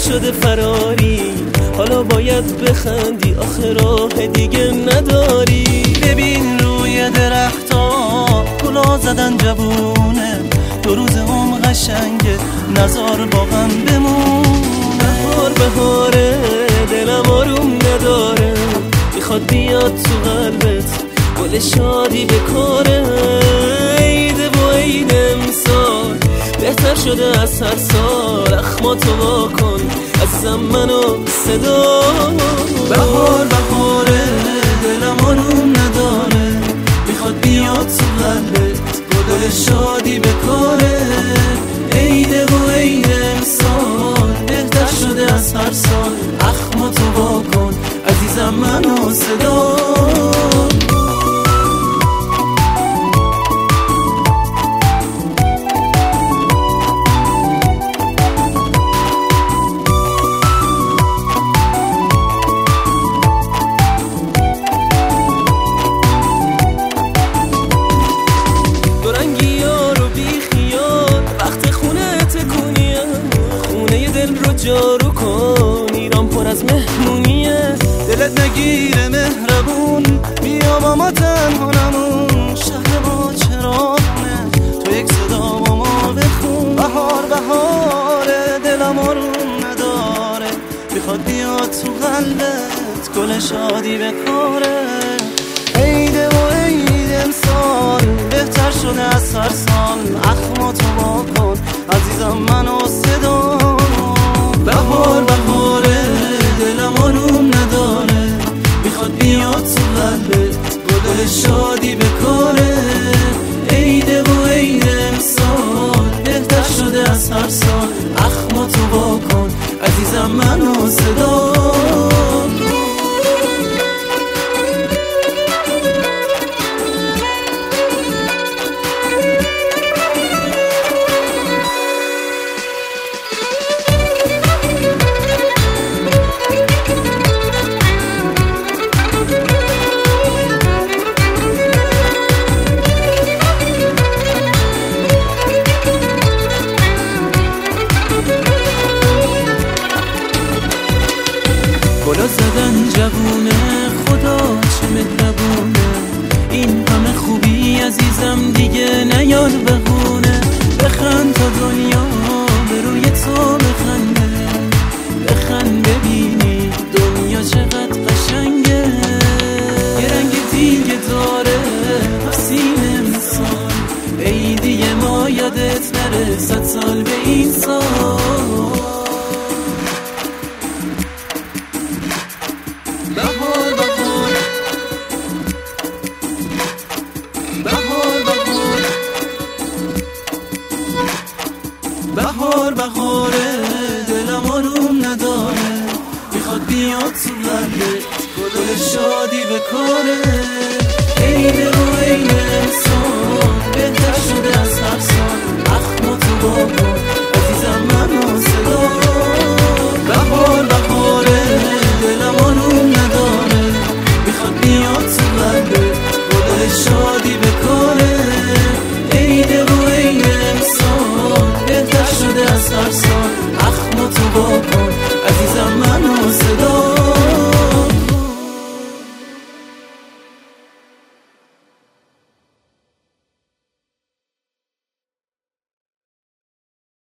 شده فراری، حالا باید بخندی آخه راه دیگه نداری. ببین روی درختا گلا زدن جوونه، 2 روز هم قشنگه نزار با غم بمونه. بهار بهاره دلم آروم نداره، میخواد بیاد تو قلبت گل شادی بکاره. عیده و عید امسال بهتر شده از هر سال، اخماتو وا کن عزیزم منو صدا. بهار بهاره دلم آروم نداره، میخواد بیاد تو قلبت گل شادی بکاره. عیده و عید امسال بهتر شده از هر سال، اخماتو وا کن عزیزم منو صدا. جارو کن ایران پر از مهمونیه، دلت نگیره مهربون بیا با ما تنها نمون. شهر ما چراغونه تو یک صدا با ما بخون. بهار بهاره دلم آروم نداره، میخواد بیاد تو قلبت گل شادی بکاره. عیده و عید امسال بهتر شده از هر سال، اخماتو وا کن عزیزم منو صدا. بهار بهاره دلم آروم نداره، میخواد بیاد تو قلبت گل شادی بکاره. عیده و عید امسال بهتر شده از هر سال، اخماتو وا کن عزیزم منو صدا. گلا زدن جوونه خدا چه مهربونه، این همه خوبی عزیزم دیگه نیار بهونه. بخند تا دنیا به روی تو بخنده، بخند ببینی دنیا چقدر قشنگه. یه رنگ دیگه داره حسین انسان، عیدی ما یادت نره 100 سال به این سال. بهار بهار بهار بهار بهار بهاره دلم آروم نداره، میخواد بیاد تو قلبت گل شادی بکاره.